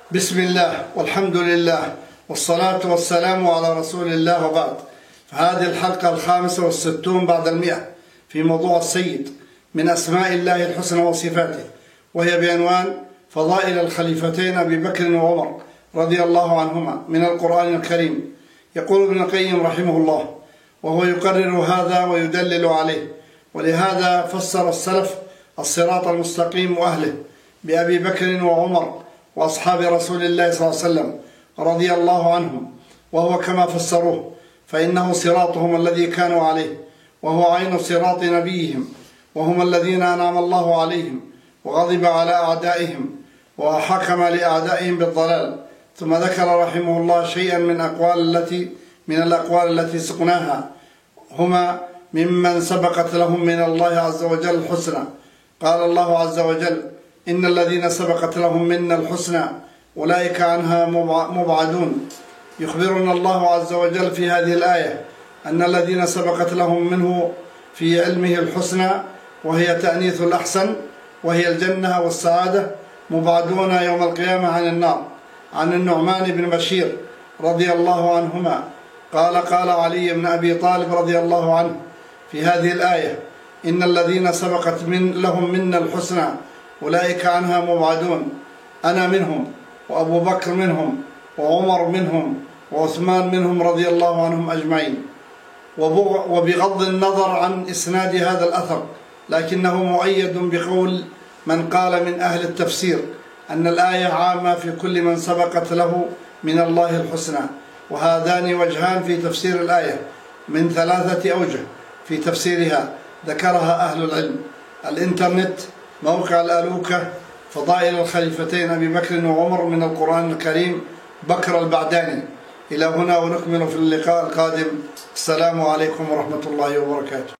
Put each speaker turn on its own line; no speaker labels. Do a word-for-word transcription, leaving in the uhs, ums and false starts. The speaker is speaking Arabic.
بسم الله والحمد لله والصلاة والسلام على رسول الله، وبعد. فهذه الحلقة الخامسة والستون بعد المئة في موضوع السيد من أسماء الله الحسنى وصفاته، وهي بعنوان فضائل الخليفتين أبي بكر وعمر رضي الله عنهما من القرآن الكريم. يقول ابن القيم رحمه الله: وهو يقرر هذا ويدلل عليه، ولهذا فسر السلف الصراط المستقيم وأهله بأبي بكر وعمر وأصحاب رسول الله صلى الله عليه وسلم رضي الله عنهم، وهو كما فسروه، فإنه صراطهم الذي كانوا عليه، وهو عين صراط نبيهم، وهم الذين أنعم الله عليهم وغضب على أعدائهم وحكم لأعدائهم بالضلال. ثم ذكر رحمه الله شيئا من أقوال التي من الأقوال التي سقناها، هما ممن سبقت لهم من الله عز وجل الحسنى. قال الله عز وجل: إن الذين سبقت لهم منا الحسنى أولئك عنها مبعدون. يخبرنا الله عز وجل في هذه الآية أن الذين سبقت لهم منه في علمه الحسنى، وهي تأنيث الأحسن، وهي الجنة والسعادة، مبعدون يوم القيامة عن النار. عن النعمان بن بشير رضي الله عنهما قال: قال علي بن أبي طالب رضي الله عنه في هذه الآية: إن الذين سبقت من لهم منا الحسنى أولئك عنها مبعدون. أنا منهم، وأبو بكر منهم، وعمر منهم، وعثمان منهم رضي الله عنهم أجمعين. وبغض النظر عن إسناد هذا الأثر، لكنه مؤيد بقول من قال من أهل التفسير أن الآية عامة في كل من سبقت له من الله الحسنى. وهذان وجهان في تفسير الآية من ثلاثة أوجه في تفسيرها ذكرها أهل العلم. الإنترنت، موقع الألوكة، فضائل الخليفتين أبي بكر وعمر من القرآن الكريم، بكر البعداني. إلى هنا ونكمل في اللقاء القادم. السلام عليكم ورحمة الله وبركاته.